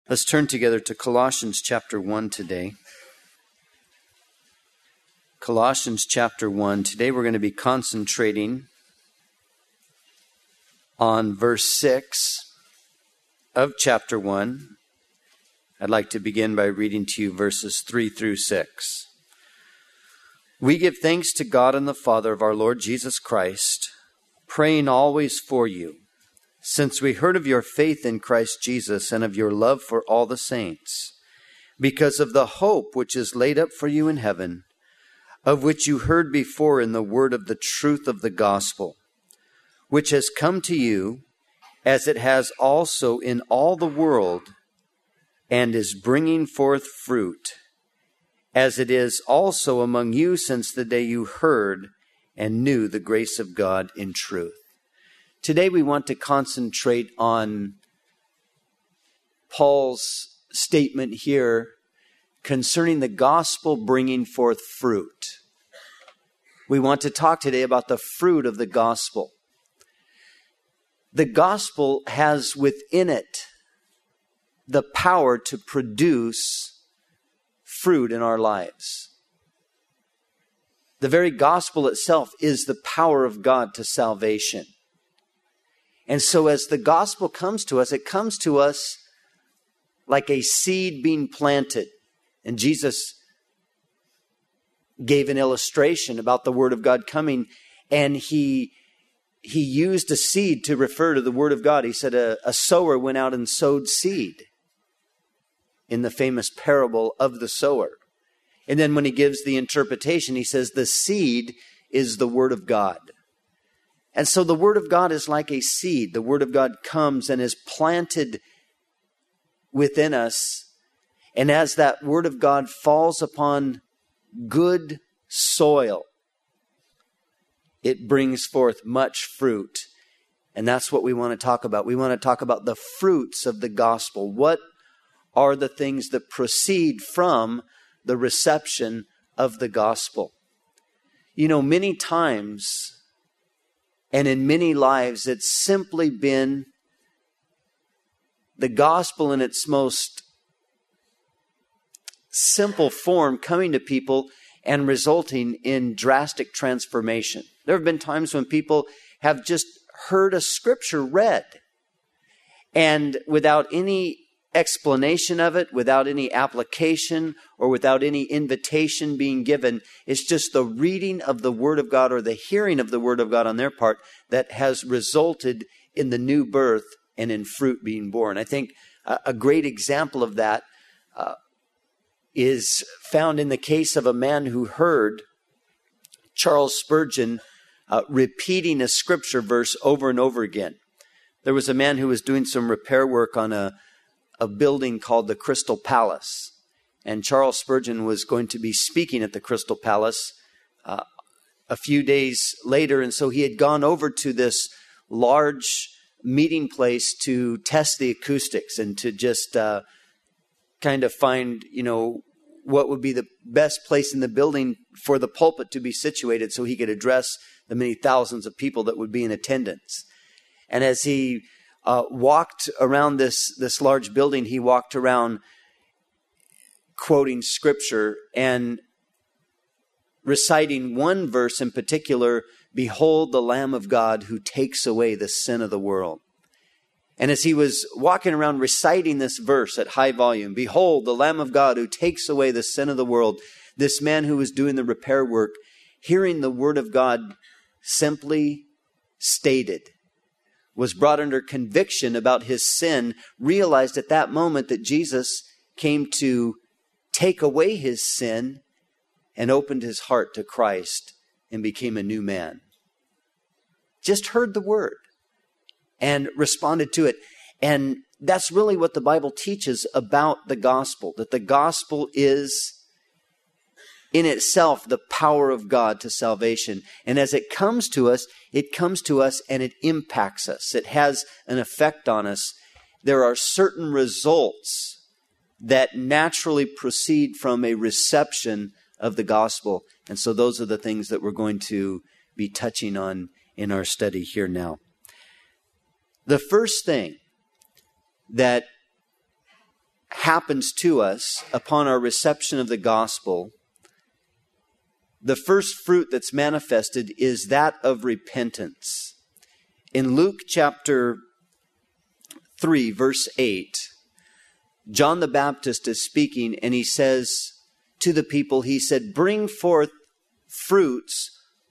Let's turn together to Colossians chapter 1 today. Colossians chapter 1. Today we're going to be concentrating on verse 6 of chapter 1. I'd like to begin by reading to you verses 3 through 6. We give thanks to God and the Father of our Lord Jesus Christ, praying always for you, since we heard of your faith in Christ Jesus and of your love for all the saints, because of the hope which is laid up for you in heaven, of which you heard before in the word of the truth of the gospel, which has come to you, as it has also in all the world, and is bringing forth fruit, as it is also among you since the day you heard and knew the grace of God in truth. Today we want to concentrate on Paul's statement here concerning the gospel bringing forth fruit. We want to talk today about the fruit of the gospel. The gospel has within it the power to produce fruit in our lives. The very gospel itself is the power of God to salvation. And so as the gospel comes to us, it comes to us like a seed being planted. And Jesus gave an illustration about the word of God coming, and he used a seed to refer to the word of God. He said a sower went out and sowed seed in the famous parable of the sower. And then when he gives the interpretation, he says the seed is the word of God. And so the word of God is like a seed. The word of God comes and is planted within us. And as that word of God falls upon good soil, it brings forth much fruit. And that's what we want to talk about. We want to talk about the fruits of the gospel. What are the things that proceed from the reception of the gospel? You know, many times and in many lives, it's simply been the gospel in its most simple form coming to people and resulting in drastic transformation. There have been times when people have just heard a scripture read, and without any explanation of it, without any application, or without any invitation being given, it's just the reading of the Word of God or the hearing of the Word of God on their part that has resulted in the new birth and in fruit being born. I think a great example of that is found in the case of a man who heard Charles Spurgeon repeating a scripture verse over and over again. There was a man who was doing some repair work on a building called the Crystal Palace. And Charles Spurgeon was going to be speaking at the Crystal Palace a few days later. And so he had gone over to this large meeting place to test the acoustics and to just kind of find, what would be the best place in the building for the pulpit to be situated so he could address the many thousands of people that would be in attendance. And as he walked around this large building, he walked around quoting scripture and reciting one verse in particular, "Behold the Lamb of God who takes away the sin of the world." And as he was walking around reciting this verse at high volume, "Behold the Lamb of God who takes away the sin of the world," this man who was doing the repair work, hearing the word of God simply stated, was brought under conviction about his sin, realized at that moment that Jesus came to take away his sin, and opened his heart to Christ and became a new man. Just heard the word and responded to it. And that's really what the Bible teaches about the gospel, that the gospel is in itself the power of God to salvation. And as it comes to us and it impacts us. It has an effect on us. There are certain results that naturally proceed from a reception of the gospel. And so those are the things that we're going to be touching on in our study here now. The first thing that happens to us upon our reception of the gospel, the first fruit that's manifested is that of repentance. In Luke chapter 3, verse 8, John the Baptist is speaking, and he says to the people, he said, bring forth fruits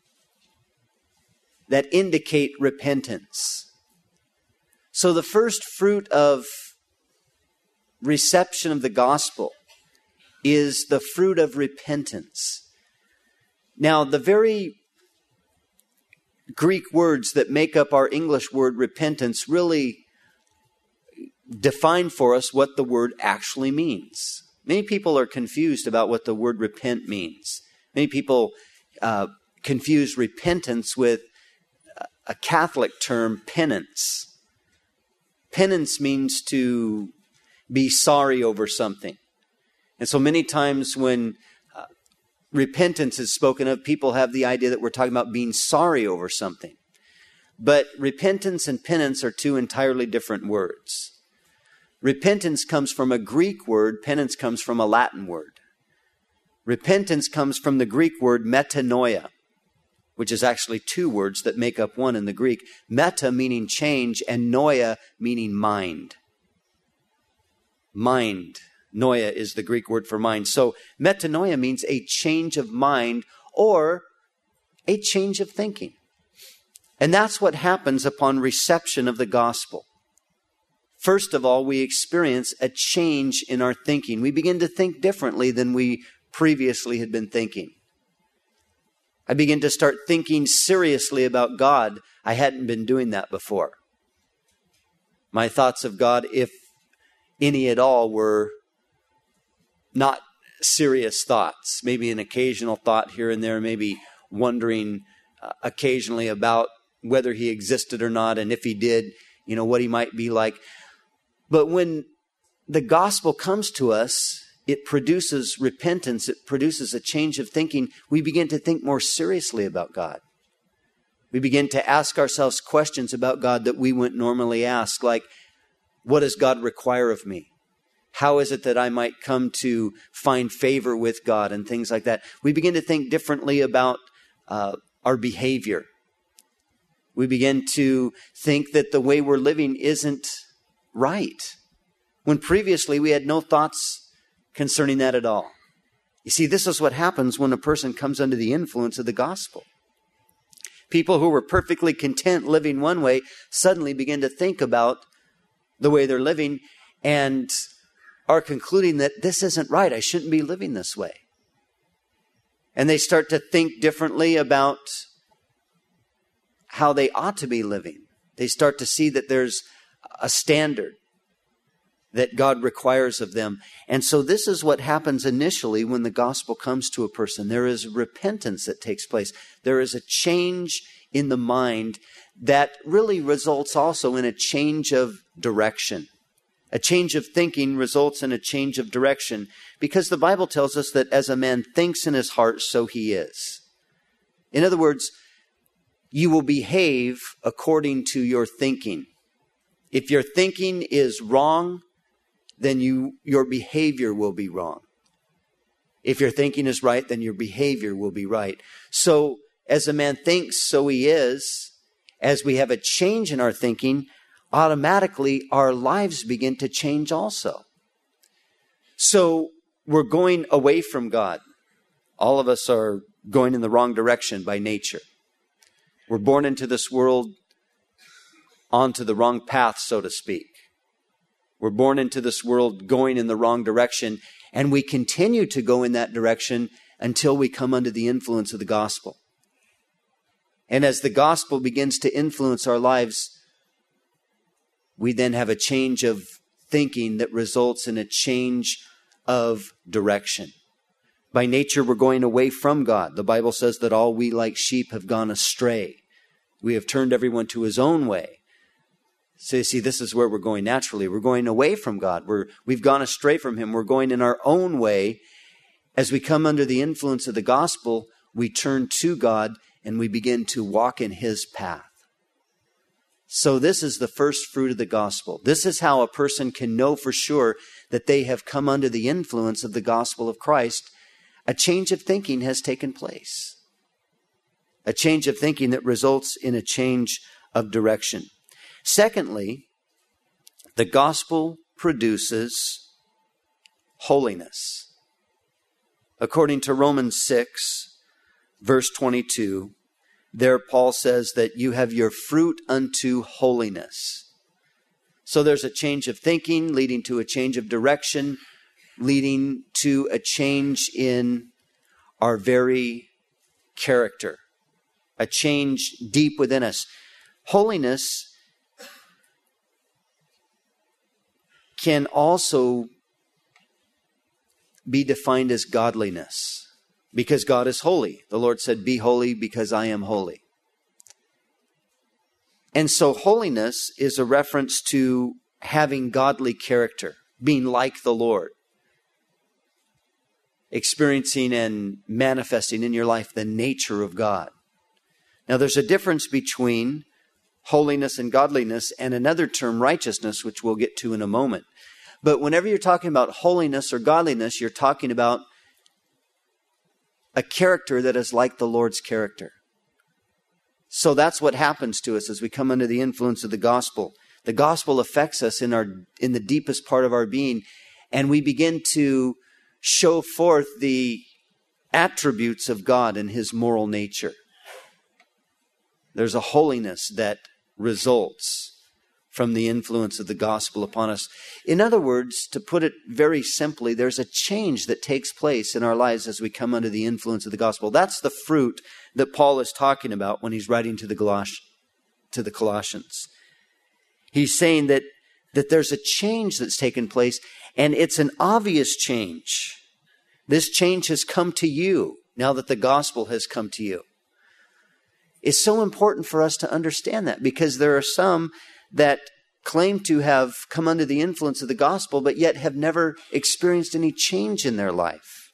that indicate repentance. So the first fruit of reception of the gospel is the fruit of repentance. Now, the very Greek words that make up our English word repentance really define for us what the word actually means. Many people are confused about what the word repent means. Many people confuse repentance with a Catholic term, penance. Penance means to be sorry over something. And so many times when repentance is spoken of, people have the idea that we're talking about being sorry over something. But repentance and penance are two entirely different words. Repentance comes from a Greek word. Penance comes from a Latin word. Repentance comes from the Greek word metanoia, which is actually two words that make up one in the Greek. Meta meaning change and noia meaning mind. Mind. Noia is the Greek word for mind. So metanoia means a change of mind or a change of thinking. And that's what happens upon reception of the gospel. First of all, we experience a change in our thinking. We begin to think differently than we previously had been thinking. I begin to start thinking seriously about God. I hadn't been doing that before. My thoughts of God, if any at all, were not serious thoughts. Maybe an occasional thought here and there, maybe wondering occasionally about whether he existed or not, and if he did, what he might be like. But when the gospel comes to us, it produces repentance. It produces a change of thinking. We begin to think more seriously about God. We begin to ask ourselves questions about God that we wouldn't normally ask, like, what does God require of me? How is it that I might come to find favor with God and things like that? We begin to think differently about our behavior. We begin to think that the way we're living isn't right, when previously we had no thoughts concerning that at all. You see, this is what happens when a person comes under the influence of the gospel. People who were perfectly content living one way suddenly begin to think about the way they're living and are concluding that this isn't right. I shouldn't be living this way. And they start to think differently about how they ought to be living. They start to see that there's a standard that God requires of them. And so this is what happens initially when the gospel comes to a person. There is repentance that takes place. There is a change in the mind that really results also in a change of direction. A change of thinking results in a change of direction, because the Bible tells us that as a man thinks in his heart, so he is. In other words, you will behave according to your thinking. If your thinking is wrong, then your behavior will be wrong. If your thinking is right, then your behavior will be right. So, as a man thinks, so he is. As we have a change in our thinking, automatically our lives begin to change also. So, we're going away from God. All of us are going in the wrong direction by nature. We're born into this world onto the wrong path, so to speak. We're born into this world going in the wrong direction, and we continue to go in that direction until we come under the influence of the gospel. And as the gospel begins to influence our lives, we then have a change of thinking that results in a change of direction. By nature, we're going away from God. The Bible says that all we like sheep have gone astray. We have turned everyone to his own way. So you see, this is where we're going naturally. We're going away from God. We've gone astray from him. We're going in our own way. As we come under the influence of the gospel, we turn to God and we begin to walk in his path. So this is the first fruit of the gospel. This is how a person can know for sure that they have come under the influence of the gospel of Christ. A change of thinking has taken place. A change of thinking that results in a change of direction. Secondly, the gospel produces holiness. According to Romans 6, verse 22, there Paul says that you have your fruit unto holiness. So there's a change of thinking leading to a change of direction, leading to a change in our very character, a change deep within us. Holiness can also be defined as godliness, because God is holy. The Lord said, "Be holy because I am holy." And so holiness is a reference to having godly character, being like the Lord, experiencing and manifesting in your life the nature of God. Now there's a difference between holiness and godliness and another term, righteousness, which we'll get to in a moment. But whenever you're talking about holiness or godliness, you're talking about a character that is like the Lord's character. So that's what happens to us as we come under the influence of the gospel. The gospel affects us in the deepest part of our being, and we begin to show forth the attributes of God and His moral nature. There's a holiness that results from the influence of the gospel upon us. In other words, to put it very simply, there's a change that takes place in our lives as we come under the influence of the gospel. That's the fruit that Paul is talking about when he's writing to the Colossians. He's saying that there's a change that's taken place, and it's an obvious change. This change has come to you now that the gospel has come to you. It's so important for us to understand that, because there are some that claim to have come under the influence of the gospel, but yet have never experienced any change in their life.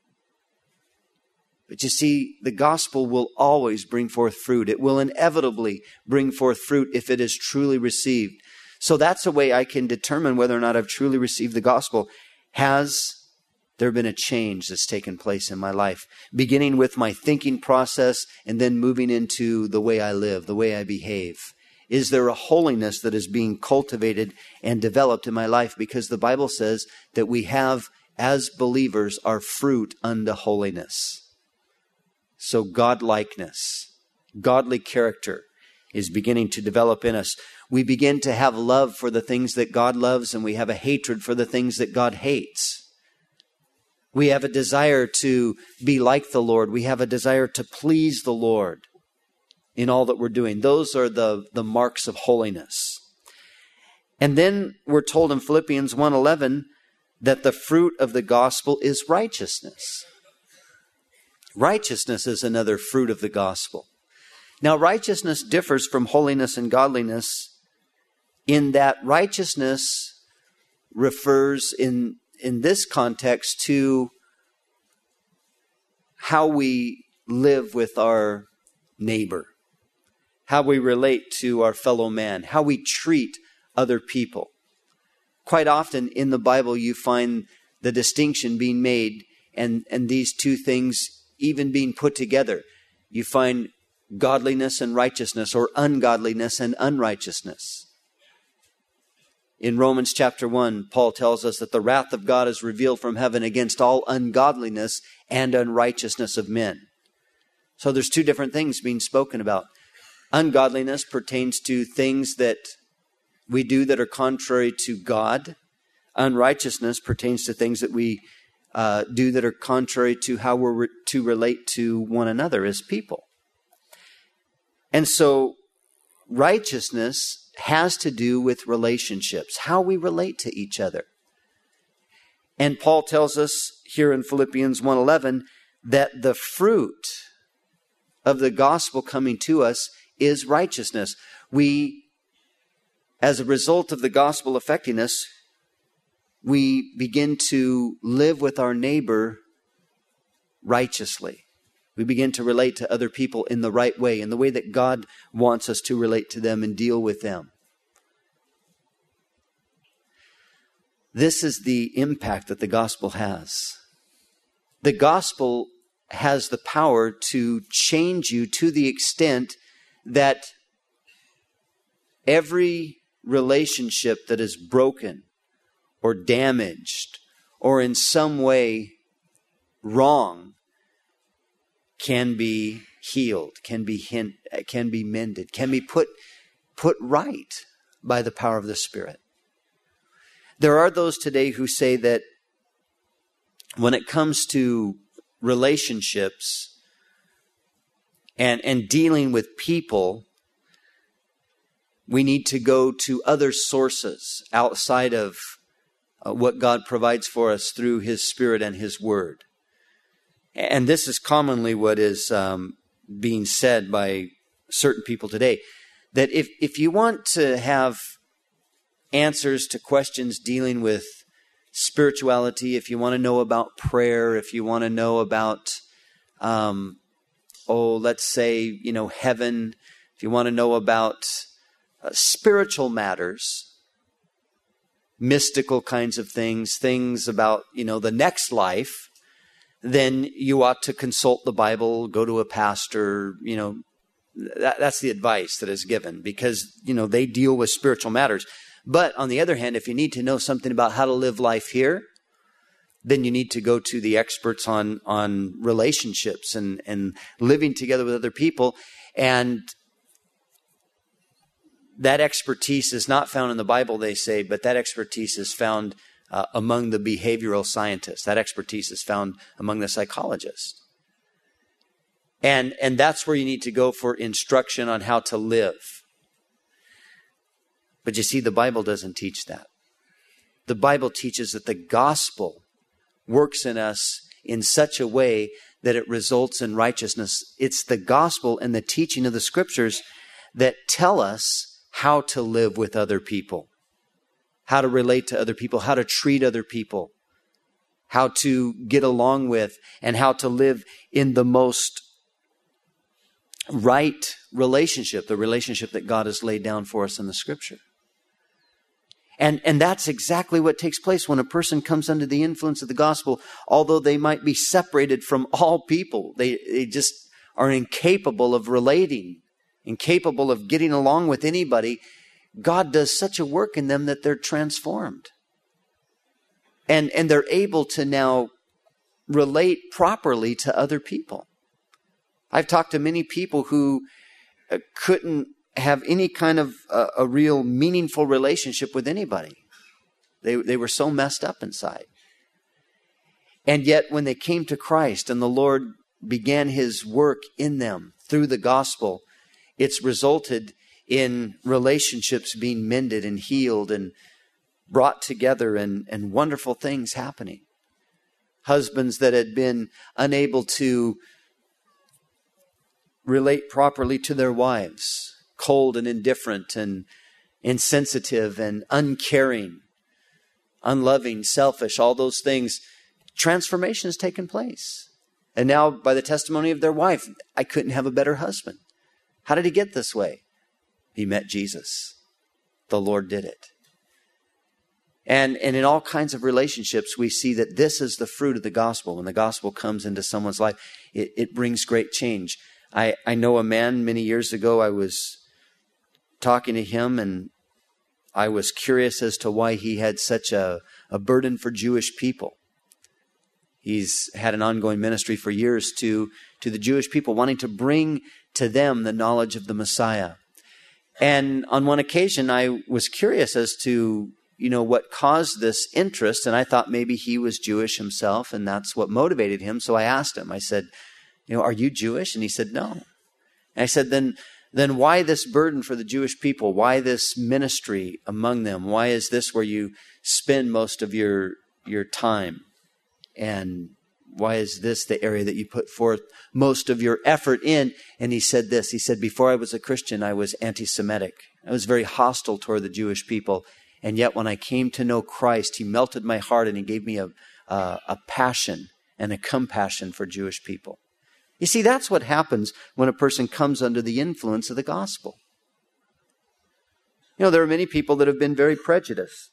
But you see, the gospel will always bring forth fruit. It will inevitably bring forth fruit if it is truly received. So that's a way I can determine whether or not I've truly received the gospel. Has there been a change that's taken place in my life, beginning with my thinking process and then moving into the way I live, the way I behave? Is there a holiness that is being cultivated and developed in my life? Because the Bible says that we have, as believers, our fruit unto holiness. So godlikeness, godly character is beginning to develop in us. We begin to have love for the things that God loves, and we have a hatred for the things that God hates. We have a desire to be like the Lord. We have a desire to please the Lord in all that we're doing. Those are the marks of holiness. And then we're told in Philippians 1:11 that the fruit of the gospel is righteousness. Righteousness is another fruit of the gospel. Now, righteousness differs from holiness and godliness in that righteousness refers in this context to how we live with our neighbor, how we relate to our fellow man, how we treat other people. Quite often in the Bible you find the distinction being made and these two things even being put together. You find godliness and righteousness, or ungodliness and unrighteousness. In Romans chapter 1, Paul tells us that the wrath of God is revealed from heaven against all ungodliness and unrighteousness of men. So there's two different things being spoken about. Ungodliness pertains to things that we do that are contrary to God. Unrighteousness pertains to things that we do that are contrary to how we're to relate to one another as people. And so righteousness has to do with relationships, how we relate to each other. And Paul tells us here in Philippians 1:11 that the fruit of the gospel coming to us is righteousness. We, as a result of the gospel affecting us, we begin to live with our neighbor righteously. We begin to relate to other people in the right way, in the way that God wants us to relate to them and deal with them. This is the impact that the gospel has. The gospel has the power to change you to the extent that every relationship that is broken or damaged or in some way wrong can be healed, can be mended, can be put right by the power of the Spirit. There are those today who say that when it comes to relationships and dealing with people, we need to go to other sources outside of what God provides for us through His Spirit and His Word. And this is commonly what is being said by certain people today, that if you want to have answers to questions dealing with spirituality, if you want to know about prayer, if you want to know about, let's say, heaven, if you want to know about spiritual matters, mystical kinds of things about, the next life, then you ought to consult the Bible, go to a pastor, that's the advice that is given because, they deal with spiritual matters. But on the other hand, if you need to know something about how to live life here, then you need to go to the experts on relationships and living together with other people. And that expertise is not found in the Bible, they say, but that expertise is found among the behavioral scientists. That expertise is found among the psychologists. And that's where you need to go for instruction on how to live. But you see, the Bible doesn't teach that. The Bible teaches that the gospel works in us in such a way that it results in righteousness. It's the gospel and the teaching of the scriptures that tell us how to live with other people, how to relate to other people, how to treat other people, how to get along with, and how to live in the most right relationship, the relationship that God has laid down for us in the scripture. And that's exactly what takes place when a person comes under the influence of the gospel. Although they might be separated from all people, they just are incapable of relating, incapable of getting along with anybody. God does such a work in them that they're transformed. And they're able to now relate properly to other people. I've talked to many people who couldn't have any kind of a real meaningful relationship with anybody. They were so messed up inside. And yet when they came to Christ and the Lord began His work in them through the gospel, it's resulted in relationships being mended and healed and brought together and wonderful things happening. Husbands that had been unable to relate properly to their wives, cold and indifferent and insensitive and uncaring, unloving, selfish, all those things, transformation has taken place. And now by the testimony of their wife, I couldn't have a better husband. How did he get this way? He met Jesus. The Lord did it. And in all kinds of relationships, we see that this is the fruit of the gospel. When the gospel comes into someone's life, it brings great change. I know a man many years ago, I was talking to him and I was curious as to why he had such a burden for Jewish people. He's had an ongoing ministry for years to the Jewish people, wanting to bring to them the knowledge of the Messiah. And on one occasion, I was curious as to, what caused this interest. And I thought maybe he was Jewish himself and that's what motivated him. So I asked him, I said, are you Jewish? And he said, no. And I said, then why this burden for the Jewish people? Why this ministry among them? Why is this where you spend most of your time? And why is this the area that you put forth most of your effort in? And he said this. He said, before I was a Christian, I was anti-Semitic. I was very hostile toward the Jewish people. And yet when I came to know Christ, He melted my heart and He gave me a passion and a compassion for Jewish people. You see, that's what happens when a person comes under the influence of the gospel. You know, there are many people that have been very prejudiced.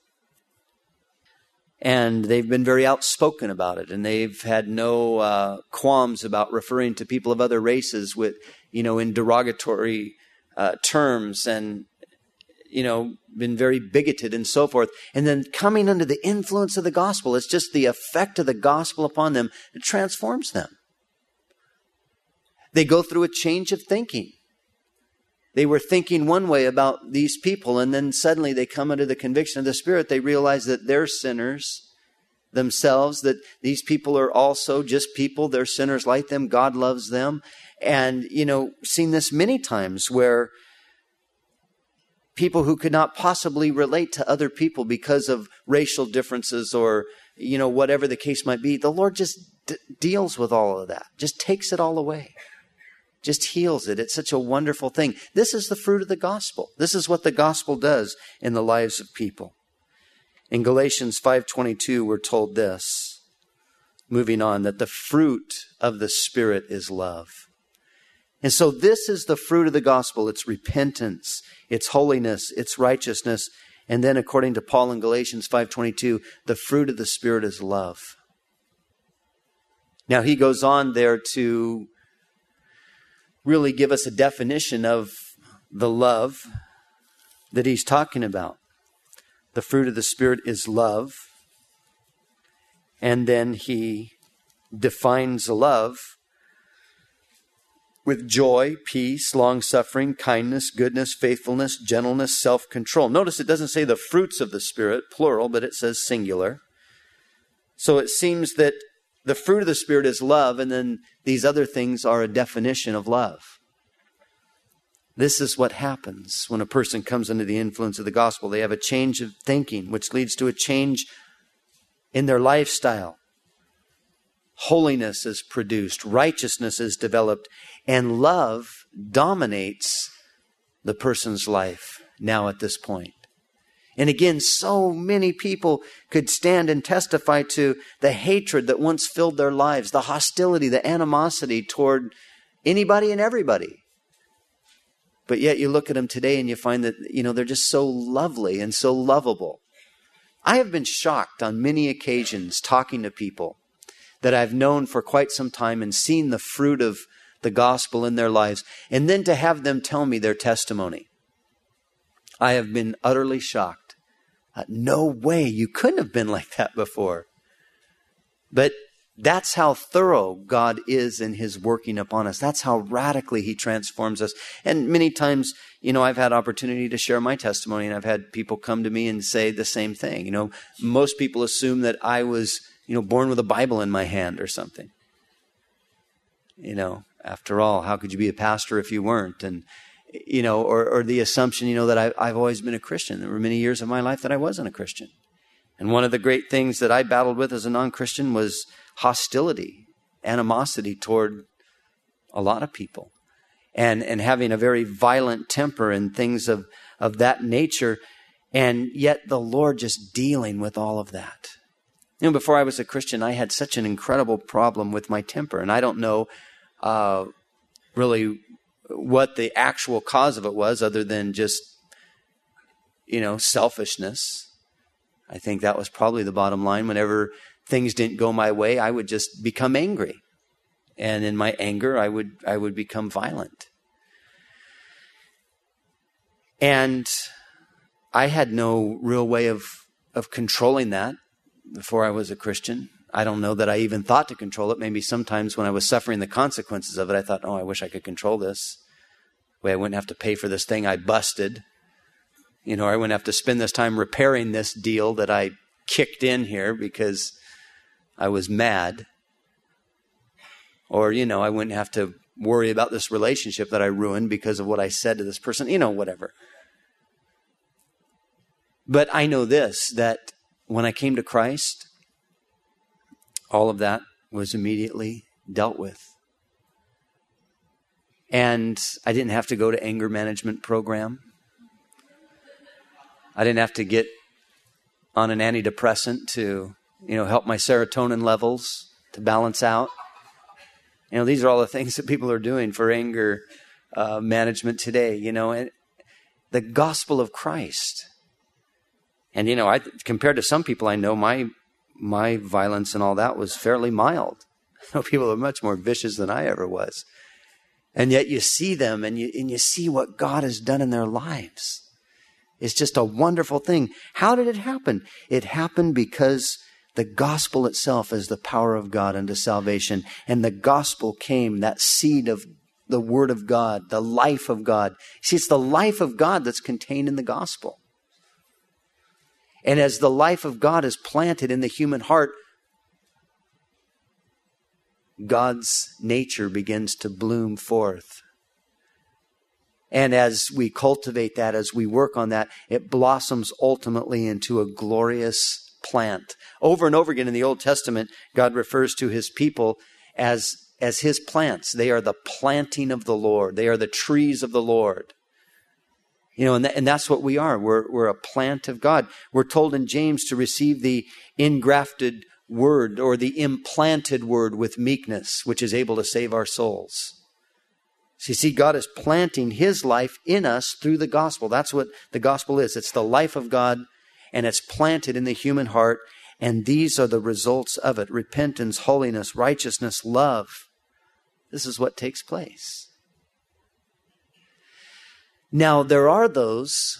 And they've been very outspoken about it. And they've had no qualms about referring to people of other races with, in derogatory terms, and, been very bigoted and so forth. And then coming under the influence of the gospel, it's just the effect of the gospel upon them. It transforms them. They go through a change of thinking. They were thinking one way about these people, and then suddenly they come under the conviction of the Spirit. They realize that they're sinners themselves, that these people are also just people. They're sinners like them. God loves them. And, seen this many times where people who could not possibly relate to other people because of racial differences or, whatever the case might be, the Lord just deals with all of that, just takes it all away. Just heals it. It's such a wonderful thing. This is the fruit of the gospel. This is what the gospel does in the lives of people. In Galatians 5:22, we're told this, moving on, that the fruit of the Spirit is love. And so this is the fruit of the gospel. It's repentance, it's holiness, it's righteousness. And then according to Paul in Galatians 5:22, the fruit of the Spirit is love. Now he goes on there to really give us a definition of the love that he's talking about. The fruit of the Spirit is love. And then he defines love with joy, peace, long-suffering, kindness, goodness, faithfulness, gentleness, self-control. Notice it doesn't say the fruits of the Spirit, plural, but it says singular. So it seems that the fruit of the Spirit is love, and then these other things are a definition of love. This is what happens when a person comes under the influence of the gospel. They have a change of thinking, which leads to a change in their lifestyle. Holiness is produced, righteousness is developed, and love dominates the person's life now at this point. And again, so many people could stand and testify to the hatred that once filled their lives, the hostility, the animosity toward anybody and everybody. But yet you look at them today and you find that, they're just so lovely and so lovable. I have been shocked on many occasions talking to people that I've known for quite some time and seen the fruit of the gospel in their lives, and then to have them tell me their testimony. I have been utterly shocked. No way, you couldn't have been like that before. But that's how thorough God is in His working upon us. That's how radically He transforms us. And many times, I've had opportunity to share my testimony, and I've had people come to me and say the same thing. Most people assume that I was, born with a Bible in my hand or something. After all, how could you be a pastor if you weren't? And or the assumption, that I've always been a Christian. There were many years of my life that I wasn't a Christian. And one of the great things that I battled with as a non-Christian was hostility, animosity toward a lot of people. And having a very violent temper and things of that nature. And yet the Lord just dealing with all of that. Before I was a Christian, I had such an incredible problem with my temper. And I don't know really what the actual cause of it was, other than just, selfishness. I think that was probably the bottom line. Whenever things didn't go my way, I would just become angry. And in my anger, I would become violent. And I had no real way of controlling that before I was a Christian. I don't know that I even thought to control it. Maybe sometimes when I was suffering the consequences of it, I thought, I wish I could control this. Way I wouldn't have to pay for this thing I busted. I wouldn't have to spend this time repairing this deal that I kicked in here because I was mad. Or, I wouldn't have to worry about this relationship that I ruined because of what I said to this person, whatever. But I know this, that when I came to Christ, all of that was immediately dealt with. And I didn't have to go to anger management program. I didn't have to get on an antidepressant to, help my serotonin levels to balance out. These are all the things that people are doing for anger management today, and the gospel of Christ. And, compared to some people I know, my violence and all that was fairly mild. People are much more vicious than I ever was. And yet you see them and you see what God has done in their lives. It's just a wonderful thing. How did it happen? It happened because the gospel itself is the power of God unto salvation. And the gospel came, that seed of the word of God, the life of God. See, it's the life of God that's contained in the gospel. And as the life of God is planted in the human heart, God's nature begins to bloom forth. And as we cultivate that, as we work on that, it blossoms ultimately into a glorious plant. Over and over again in the Old Testament, God refers to his people as his plants. They are the planting of the Lord. They are the trees of the Lord. And that's what we are. We're a plant of God. We're told in James to receive the engrafted word or the implanted word with meekness, which is able to save our souls. So you see, God is planting his life in us through the gospel. That's what the gospel is. It's the life of God, and it's planted in the human heart. And these are the results of it: repentance, holiness, righteousness, love. This is what takes place. Now, there are those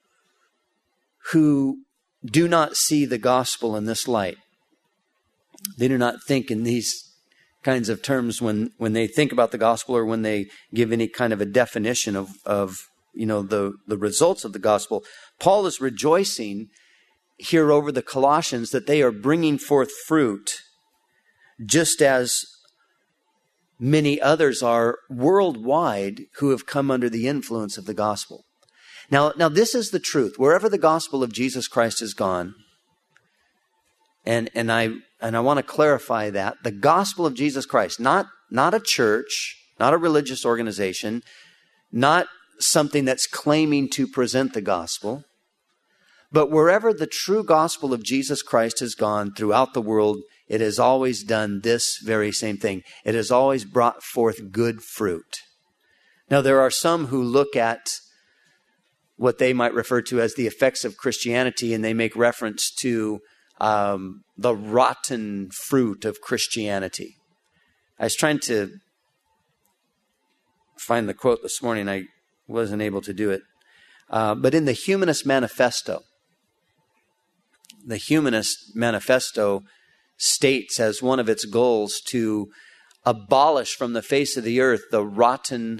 who do not see the gospel in this light. They do not think in these kinds of terms when they think about the gospel, or when they give any kind of a definition of the results of the gospel. Paul is rejoicing here over the Colossians that they are bringing forth fruit, just as many others are worldwide who have come under the influence of the gospel. Now this is the truth. Wherever the gospel of Jesus Christ has gone, and I want to clarify that the gospel of Jesus Christ, not a church, not a religious organization, not something that's claiming to present the gospel, but wherever the true gospel of Jesus Christ has gone throughout the world, it has always done this very same thing. It has always brought forth good fruit. Now, there are some who look at what they might refer to as the effects of Christianity, and they make reference to the rotten fruit of Christianity. I was trying to find the quote this morning. I wasn't able to do it. But in the Humanist Manifesto, states as one of its goals to abolish from the face of the earth the rotten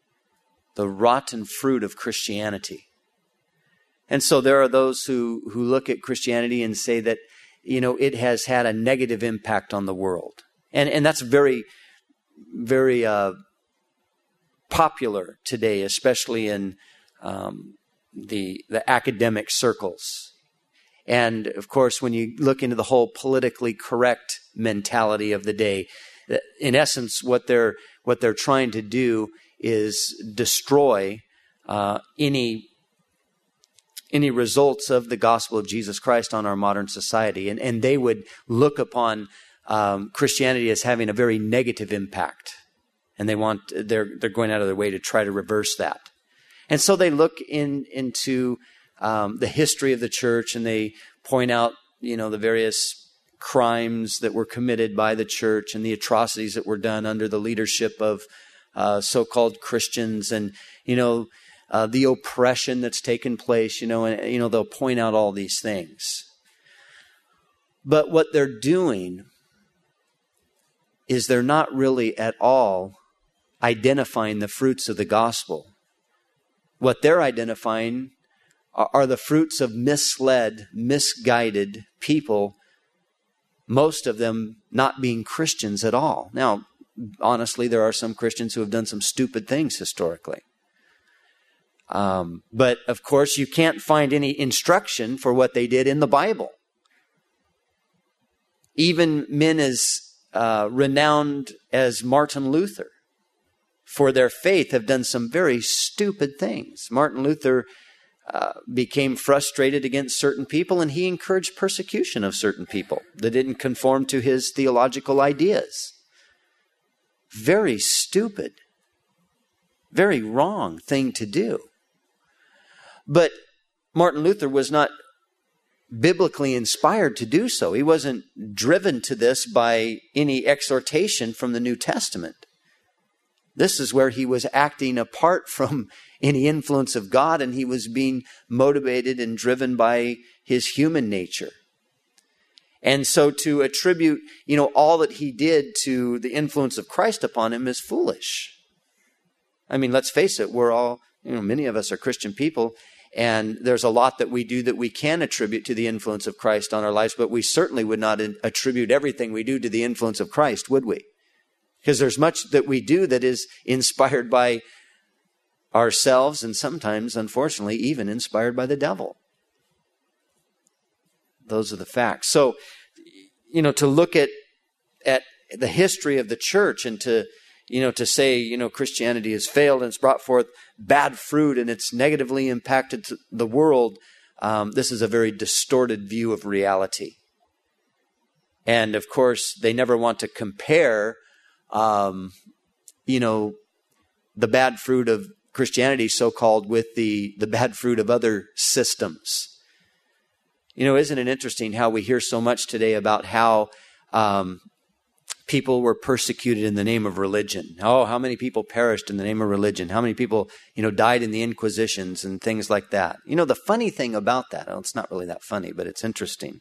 fruit of Christianity. And so there are those who look at Christianity and say that, it has had a negative impact on the world. And that's very, very popular today, especially in the academic circles. And of course, when you look into the whole politically correct mentality of the day, in essence, what they're trying to do is destroy any results of the gospel of Jesus Christ on our modern society. And they would look upon Christianity as having a very negative impact. And they're going out of their way to try to reverse that. And so they look into the history of the church, and they point out, the various crimes that were committed by the church and the atrocities that were done under the leadership of so-called Christians, and the oppression that's taken place. And they'll point out all these things. But what they're doing is they're not really at all identifying the fruits of the gospel. What they're identifying are the fruits of misled, misguided people, most of them not being Christians at all. Now, honestly, there are some Christians who have done some stupid things historically. But, of course, you can't find any instruction for what they did in the Bible. Even men as renowned as Martin Luther, for their faith, have done some very stupid things. Martin Luther became frustrated against certain people, and he encouraged persecution of certain people that didn't conform to his theological ideas. very stupid, very wrong thing to do. But Martin Luther was not biblically inspired to do so. He wasn't driven to this by any exhortation from the New Testament. This is where he was acting apart from any influence of God, and he was being motivated and driven by his human nature. And so to attribute, all that he did to the influence of Christ upon him is foolish. I mean, let's face it, we're all, many of us are Christian people, and there's a lot that we do that we can attribute to the influence of Christ on our lives, but we certainly would not attribute everything we do to the influence of Christ, would we? Because there's much that we do that is inspired by ourselves and sometimes, unfortunately, even inspired by the devil. Those are the facts. So, to look at the history of the church and to say, Christianity has failed and it's brought forth bad fruit and it's negatively impacted the world, this is a very distorted view of reality. And of course, they never want to compare, the bad fruit of Christianity, so-called, with the bad fruit of other systems. Isn't it interesting how we hear so much today about how people were persecuted in the name of religion? Oh, how many people perished in the name of religion? How many people, died in the Inquisitions and things like that? The funny thing about that, it's not really that funny, but it's interesting.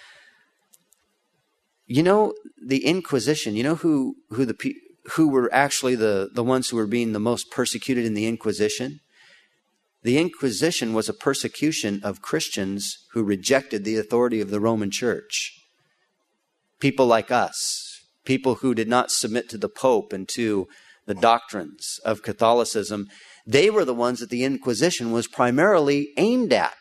The Inquisition, who were actually the ones who were being the most persecuted in the Inquisition? The Inquisition was a persecution of Christians who rejected the authority of the Roman Church. People like us, people who did not submit to the Pope and to the doctrines of Catholicism, they were the ones that the Inquisition was primarily aimed at.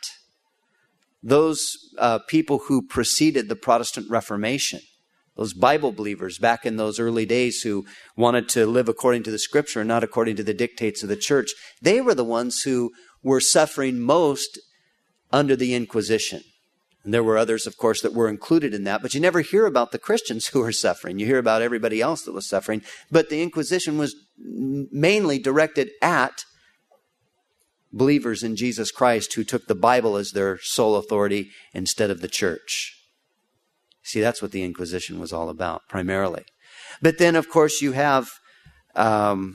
Those people who preceded the Protestant Reformation. Those Bible believers back in those early days who wanted to live according to the Scripture and not according to the dictates of the church, they were the ones who were suffering most under the Inquisition. And there were others, of course, that were included in that, but you never hear about the Christians who were suffering. You hear about everybody else that was suffering, but the Inquisition was mainly directed at believers in Jesus Christ who took the Bible as their sole authority instead of the church. See, that's what the Inquisition was all about, primarily. But then, of course, you have, the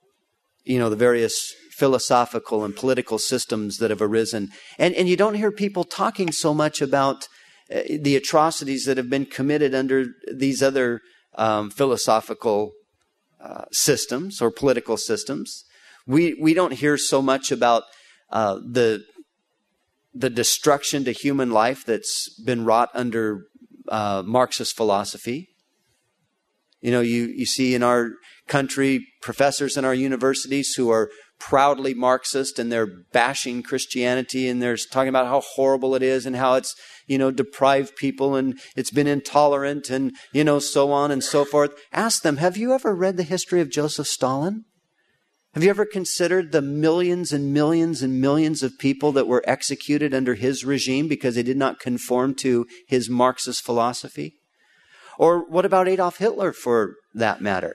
various philosophical and political systems that have arisen. And you don't hear people talking so much about the atrocities that have been committed under these other philosophical systems or political systems. We don't hear so much about the destruction to human life that's been wrought under Marxist philosophy. You see in our country professors in our universities who are proudly Marxist, and they're bashing Christianity, and they're talking about how horrible it is and how it's, deprived people and it's been intolerant and, so on and so forth. Ask them, have you ever read the history of Joseph Stalin? Have you ever considered the millions and millions and millions of people that were executed under his regime because they did not conform to his Marxist philosophy? Or what about Adolf Hitler, for that matter?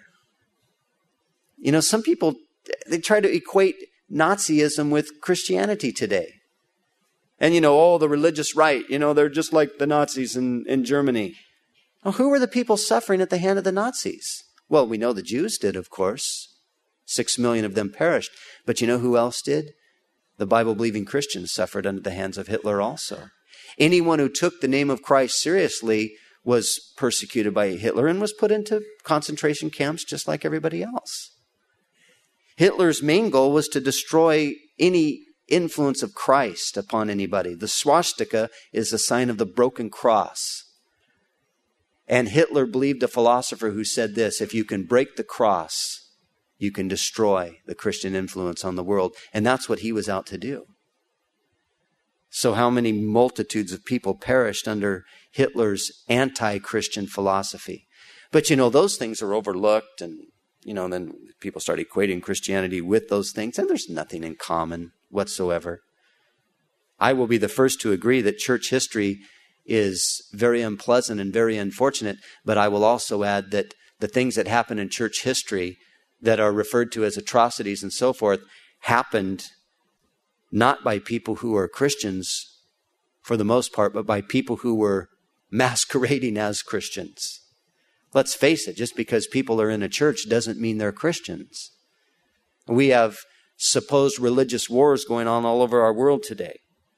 Some people, they try to equate Nazism with Christianity today. And, the religious right, they're just like the Nazis in Germany. Well, who were the people suffering at the hand of the Nazis? Well, we know the Jews did, of course. 6 million of them perished. But you know who else did? The Bible-believing Christians suffered under the hands of Hitler also. Anyone who took the name of Christ seriously was persecuted by Hitler and was put into concentration camps just like everybody else. Hitler's main goal was to destroy any influence of Christ upon anybody. The swastika is a sign of the broken cross. And Hitler believed a philosopher who said this: if you can break the cross, you can destroy the Christian influence on the world. And that's what he was out to do. So how many multitudes of people perished under Hitler's anti-Christian philosophy? But those things are overlooked, and then people start equating Christianity with those things, and there's nothing in common whatsoever. I will be the first to agree that church history is very unpleasant and very unfortunate, but I will also add that the things that happen in church history that are referred to as atrocities and so forth happened not by people who are Christians for the most part, but by people who were masquerading as Christians. Let's face it, just because people are in a church doesn't mean they're Christians. We have supposed religious wars going on all over our world today.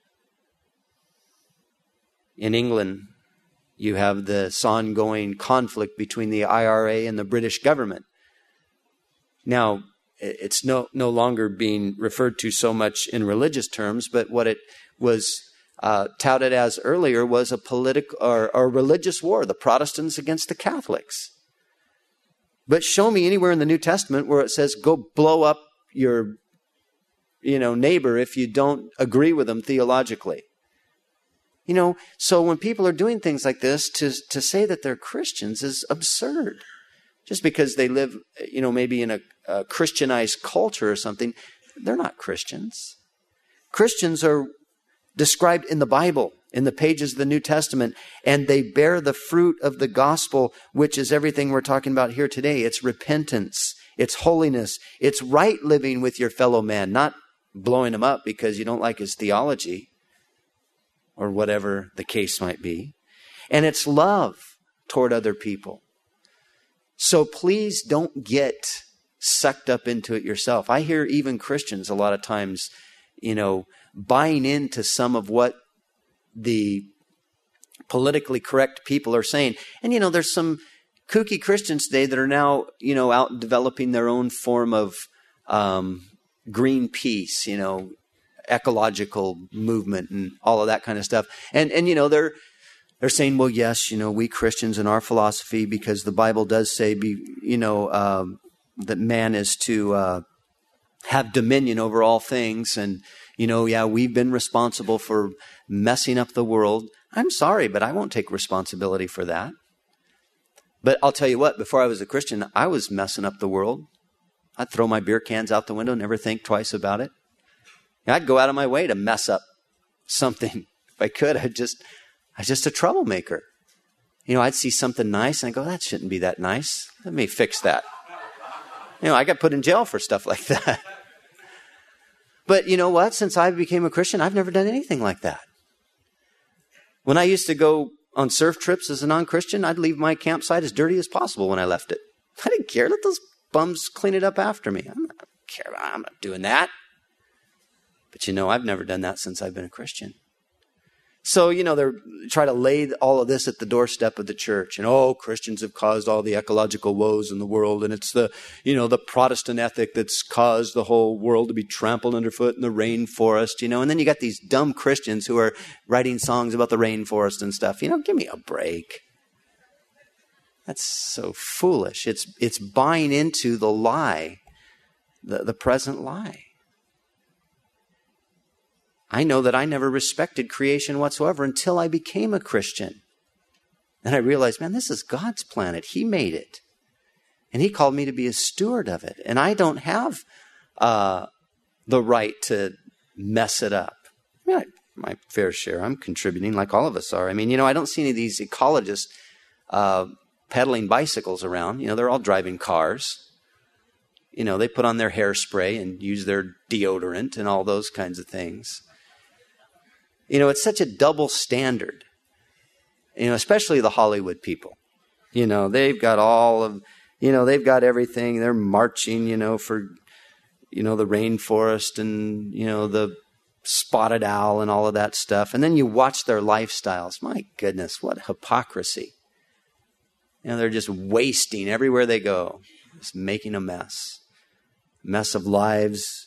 In England, you have this ongoing conflict between the IRA and the British government. Now, it's no longer being referred to so much in religious terms, but what it was touted as earlier was a political or a religious war, the Protestants against the Catholics. But show me anywhere in the New Testament where it says, go blow up your neighbor if you don't agree with them theologically. So when people are doing things like this, to say that they're Christians is absurd. Just because they live, maybe in a Christianized culture or something, they're not Christians. Christians are described in the Bible, in the pages of the New Testament, and they bear the fruit of the gospel, which is everything we're talking about here today. It's repentance, it's holiness, it's right living with your fellow man, not blowing him up because you don't like his theology or whatever the case might be. And it's love toward other people. So please don't get sucked up into it yourself. I hear even Christians a lot of times, buying into some of what the politically correct people are saying. And, there's some kooky Christians today that are now, out developing their own form of Greenpeace, ecological movement and all of that kind of stuff. And they're saying, well, yes, we Christians in our philosophy, because the Bible does say, that man is to have dominion over all things. And, we've been responsible for messing up the world. I'm sorry, but I won't take responsibility for that. But I'll tell you what, before I was a Christian, I was messing up the world. I'd throw my beer cans out the window, never think twice about it. I'd go out of my way to mess up something. If I could, I was just a troublemaker. I'd see something nice and I go, that shouldn't be that nice. Let me fix that. I got put in jail for stuff like that. But you know what? Since I became a Christian, I've never done anything like that. When I used to go on surf trips as a non-Christian, I'd leave my campsite as dirty as possible when I left it. I didn't care. Let those bums clean it up after me. I'm not doing that. But I've never done that since I've been a Christian. So, they try to lay all of this at the doorstep of the church. And, Christians have caused all the ecological woes in the world. And it's the Protestant ethic that's caused the whole world to be trampled underfoot in the rainforest, And then you got these dumb Christians who are writing songs about the rainforest and stuff. Give me a break. That's so foolish. It's buying into the lie, the present lie. I know that I never respected creation whatsoever until I became a Christian. And I realized, man, this is God's planet. He made it. And He called me to be a steward of it. And I don't have the right to mess it up. My fair share, I'm contributing like all of us are. I don't see any of these ecologists pedaling bicycles around. They're all driving cars. They put on their hairspray and use their deodorant and all those kinds of things. It's such a double standard, especially the Hollywood people. They've got all of, they've got everything. They're marching, for, the rainforest and, the spotted owl and all of that stuff. And then you watch their lifestyles. My goodness, what hypocrisy. They're just wasting everywhere they go, just making a mess of lives,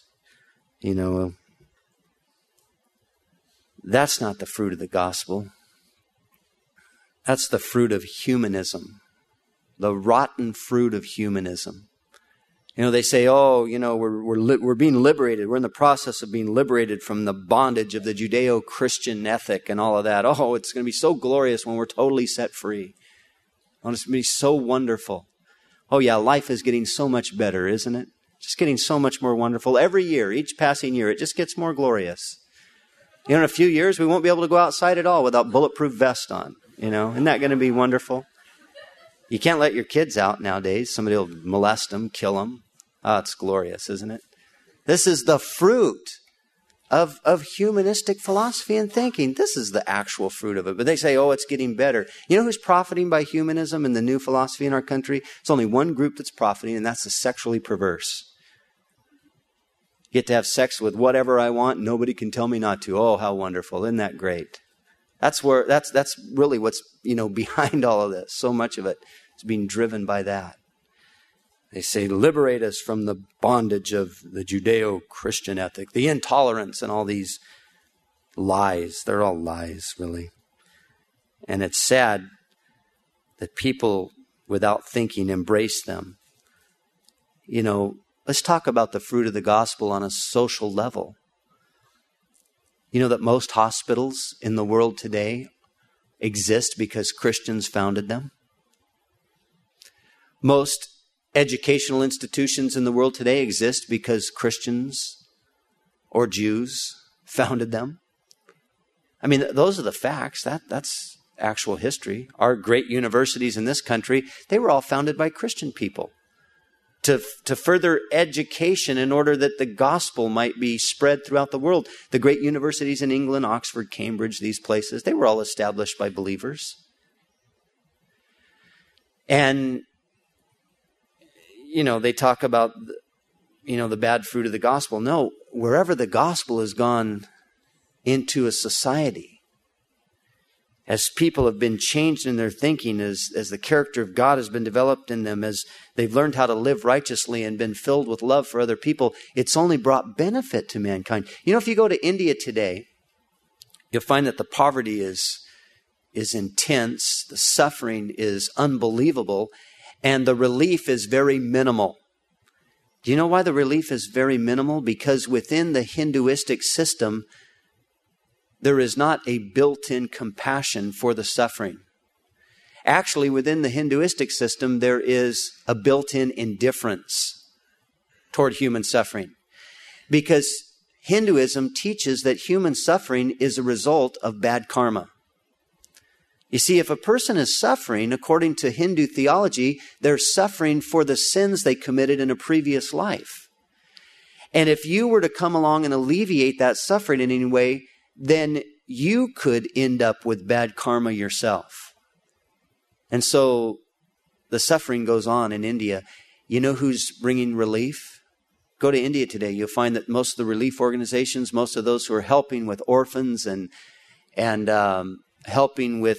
That's not the fruit of the gospel. That's the fruit of humanism, the rotten fruit of humanism. They say, we're being liberated. We're in the process of being liberated from the bondage of the Judeo-Christian ethic and all of that. Oh, it's going to be so glorious when we're totally set free. Oh, it's going to be so wonderful. Oh yeah, life is getting so much better, isn't it? Just getting so much more wonderful. Every year, each passing year, it just gets more glorious. In a few years, we won't be able to go outside at all without bulletproof vest on. Isn't that going to be wonderful? You can't let your kids out nowadays. Somebody will molest them, kill them. Ah, it's glorious, isn't it? This is the fruit of humanistic philosophy and thinking. This is the actual fruit of it. But they say, oh, it's getting better. You know who's profiting by humanism and the new philosophy in our country? It's only one group that's profiting, and that's the sexually perverse. Get to have sex with whatever I want. Nobody can tell me not to. Oh, how wonderful. Isn't that great? That's really what's, behind all of this. So much of it is being driven by that. They say, liberate us from the bondage of the Judeo-Christian ethic, the intolerance and all these lies. They're all lies, really. And it's sad that people, without thinking, embrace them. Let's talk about the fruit of the gospel on a social level. You know that most hospitals in the world today exist because Christians founded them? Most educational institutions in the world today exist because Christians or Jews founded them. I mean, those are the facts. That's actual history. Our great universities in this country, they were all founded by Christian people to further education in order that the gospel might be spread throughout the world. The great universities in England, Oxford, Cambridge, these places, they were all established by believers. And they talk about, the bad fruit of the gospel. No, wherever the gospel has gone into a society, as people have been changed in their thinking, as the character of God has been developed in them, as they've learned how to live righteously and been filled with love for other people, it's only brought benefit to mankind. If you go to India today, you'll find that the poverty is intense, the suffering is unbelievable, and the relief is very minimal. Do you know why the relief is very minimal? Because within the Hinduistic system, there is not a built-in compassion for the suffering. Actually, within the Hinduistic system, there is a built-in indifference toward human suffering. Because Hinduism teaches that human suffering is a result of bad karma. You see, if a person is suffering, according to Hindu theology, they're suffering for the sins they committed in a previous life. And if you were to come along and alleviate that suffering in any way, then you could end up with bad karma yourself. And so the suffering goes on in India. You know who's bringing relief? Go to India today. You'll find that most of the relief organizations, most of those who are helping with orphans and helping with,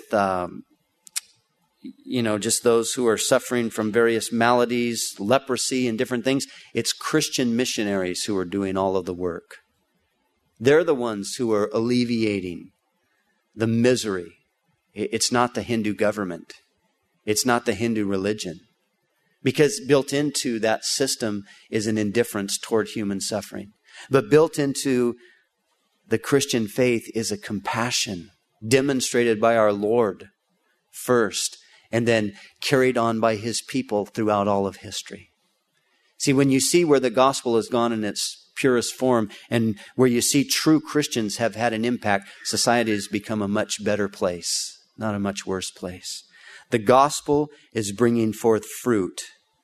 just those who are suffering from various maladies, leprosy and different things, it's Christian missionaries who are doing all of the work. They're the ones who are alleviating the misery. It's not the Hindu government. It's not the Hindu religion. Because built into that system is an indifference toward human suffering. But built into the Christian faith is a compassion demonstrated by our Lord first, and then carried on by His people throughout all of history. See, when you see where the gospel has gone in its purest form, and where you see true Christians have had an impact, society has become a much better place, not a much worse place. The gospel is bringing forth fruit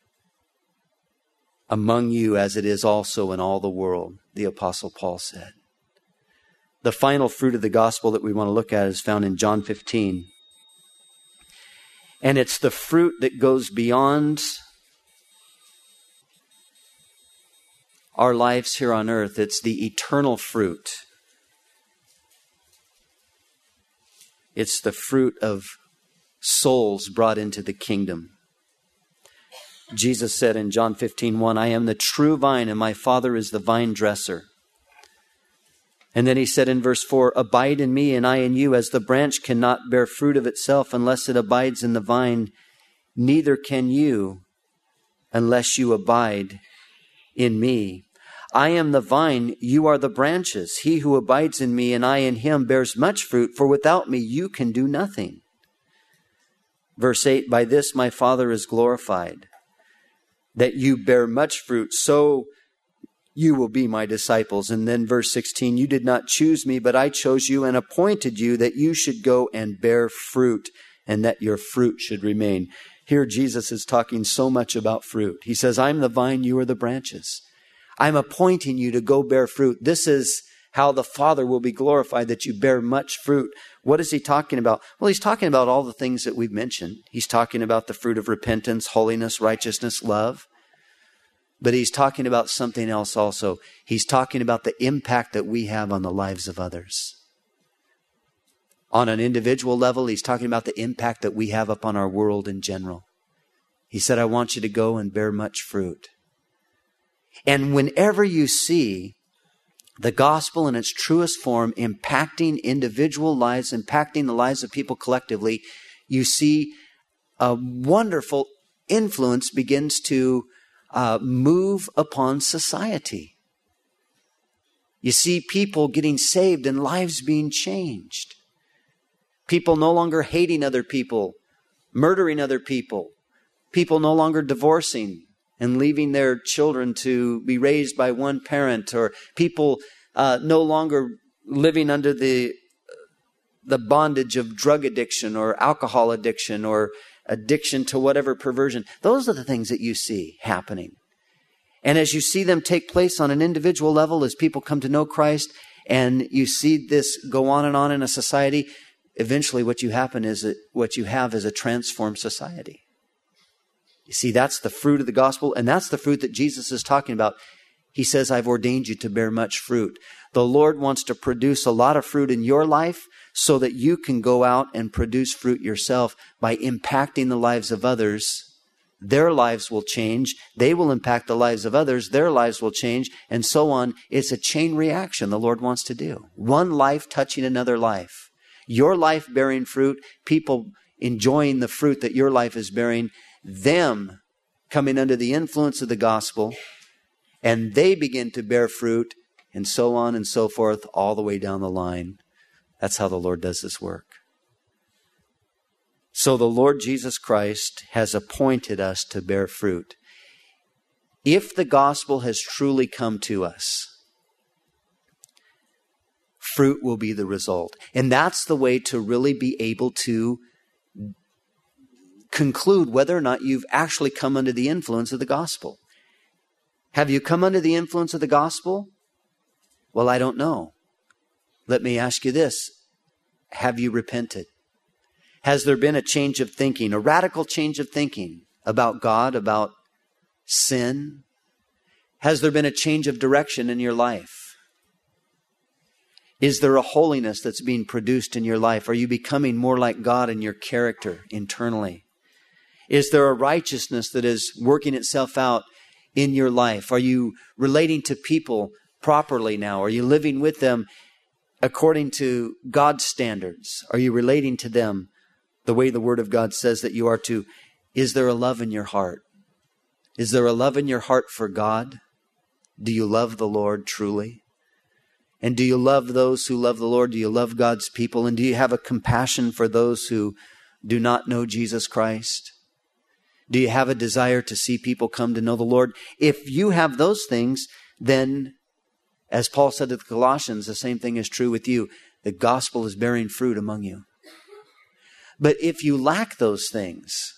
among you as it is also in all the world, the Apostle Paul said. The final fruit of the gospel that we want to look at is found in John 15. And it's the fruit that goes beyond our lives here on earth. It's the eternal fruit. It's the fruit of souls brought into the kingdom. Jesus said in John 15:1, I am the true vine and my Father is the vine dresser. And then He said in verse 4, abide in me and I in you, as the branch cannot bear fruit of itself unless it abides in the vine, neither can you unless you abide in me. I am the vine, you are the branches. He who abides in me and I in him bears much fruit, for without me you can do nothing. Verse 8, by this my Father is glorified, that you bear much fruit, so you will be my disciples. And then verse 16, you did not choose me, but I chose you and appointed you that you should go and bear fruit, and that your fruit should remain. Here Jesus is talking so much about fruit. He says, I'm the vine, you are the branches. I'm appointing you to go bear fruit. This is how the Father will be glorified, that you bear much fruit. What is he talking about? Well, he's talking about all the things that we've mentioned. He's talking about the fruit of repentance, holiness, righteousness, love. But he's talking about something else also. He's talking about the impact that we have on the lives of others. On an individual level, he's talking about the impact that we have upon our world in general. He said, I want you to go and bear much fruit. And whenever you see the gospel in its truest form impacting individual lives, impacting the lives of people collectively, you see a wonderful influence begins to move upon society. You see people getting saved and lives being changed. People no longer hating other people, murdering other people. People no longer divorcing and leaving their children to be raised by one parent, or people no longer living under the bondage of drug addiction or alcohol addiction or addiction to whatever perversion. Those are the things that you see happening. And as you see them take place on an individual level, as people come to know Christ, and you see this go on in a society, eventually what you have is a transformed society. You see, that's the fruit of the gospel, and that's the fruit that Jesus is talking about. He says, I've ordained you to bear much fruit. The Lord wants to produce a lot of fruit in your life so that you can go out and produce fruit yourself by impacting the lives of others. Their lives will change. They will impact the lives of others. Their lives will change, and so on. It's a chain reaction the Lord wants to do. One life touching another life. Your life bearing fruit, people enjoying the fruit that your life is bearing, them coming under the influence of the gospel, and they begin to bear fruit, and so on and so forth, all the way down the line. That's how the Lord does this work. So the Lord Jesus Christ has appointed us to bear fruit. If the gospel has truly come to us, fruit will be the result. And that's the way to really be able to conclude whether or not you've actually come under the influence of the gospel. Have you come under the influence of the gospel? Well, I don't know. Let me ask you this. Have you repented? Has there been a change of thinking, a radical change of thinking about God, about sin? Has there been a change of direction in your life? Is there a holiness that's being produced in your life? Are you becoming more like God in your character internally? Is there a righteousness that is working itself out in your life? Are you relating to people properly now? Are you living with them according to God's standards? Are you relating to them the way the Word of God says that you are to? Is there a love in your heart? Is there a love in your heart for God? Do you love the Lord truly? And do you love those who love the Lord? Do you love God's people? And do you have a compassion for those who do not know Jesus Christ? Do you have a desire to see people come to know the Lord? If you have those things, then, as Paul said to the Colossians, the same thing is true with you. The gospel is bearing fruit among you. But if you lack those things,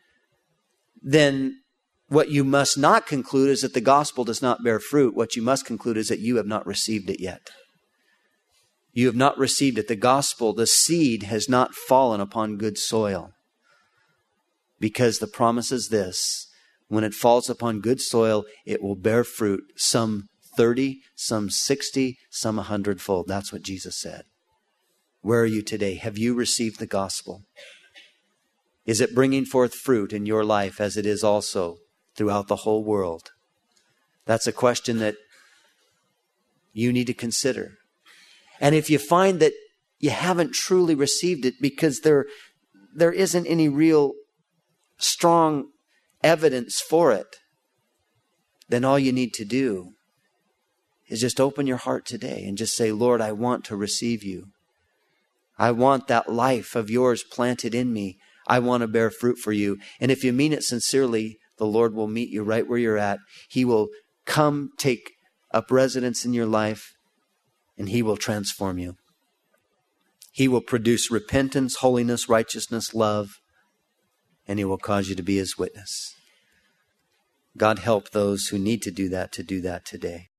then what you must not conclude is that the gospel does not bear fruit. What you must conclude is that you have not received it yet. You have not received it. The gospel, the seed, has not fallen upon good soil. Because the promise is this: when it falls upon good soil, it will bear fruit, some 30, some 60, some 100-fold. That's what Jesus said. Where are you today? Have you received the gospel? Is it bringing forth fruit in your life as it is also throughout the whole world? That's a question that you need to consider. And if you find that you haven't truly received it because there isn't any real strong evidence for it, then all you need to do is just open your heart today and just say, Lord, I want to receive you. I want that life of yours planted in me. I want to bear fruit for you. And if you mean it sincerely, the Lord will meet you right where you're at. He will come take up residence in your life, and He will transform you. He will produce repentance, holiness, righteousness, love, and He will cause you to be His witness. God help those who need to do that today.